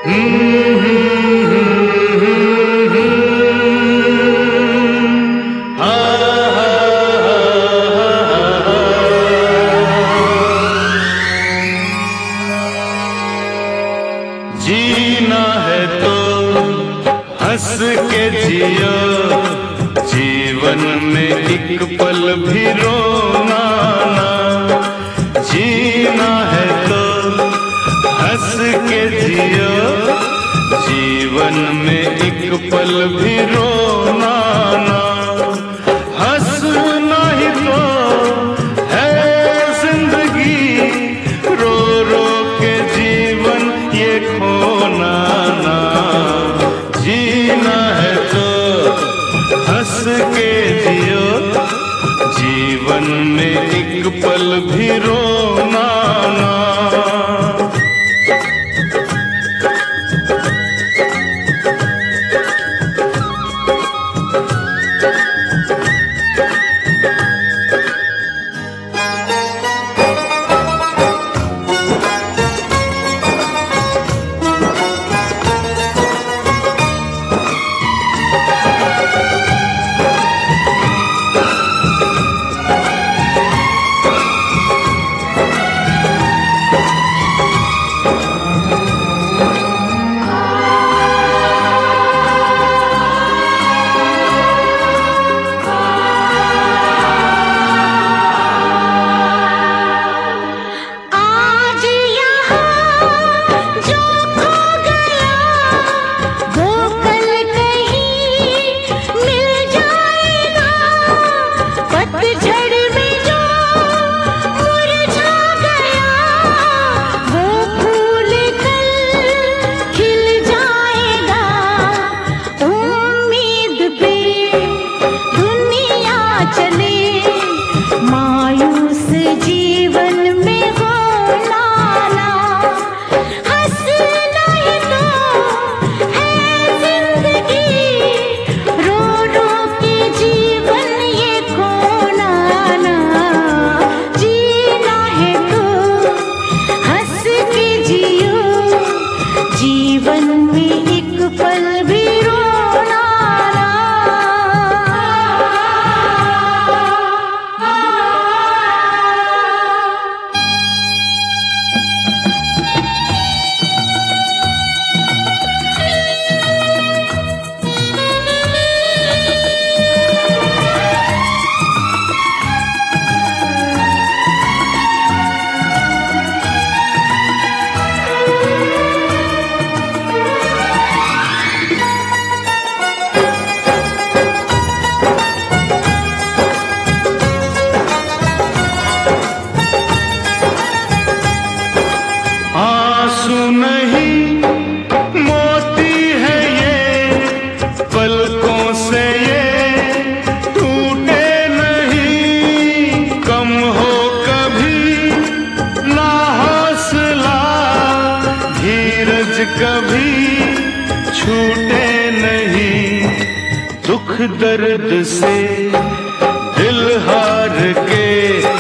जीना है तो हंस के जियो, जीवन में एक पल भी रोना ना। जीना है तो हंस के जियो, जीवन में एक पल भी रोना ना। हंसना ही तो है जिंदगी, रो रो के जीवन ये खोना ना। जीना है तो हंस के जियो, जीवन में एक पल भी रोना ना। कभी छूटे नहीं, दुख दर्द से दिल हार के